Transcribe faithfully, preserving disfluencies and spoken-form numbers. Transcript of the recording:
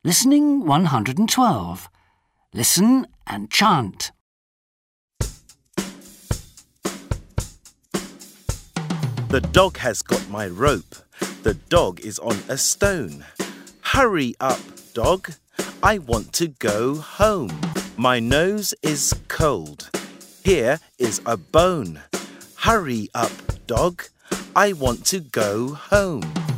Listening one hundred twelve. Listen and chant. The dog has got my rope. The dog is on a stone. Hurry up, dog. I want to go home. My nose is cold. Here is a bone. Hurry up, dog. I want to go home.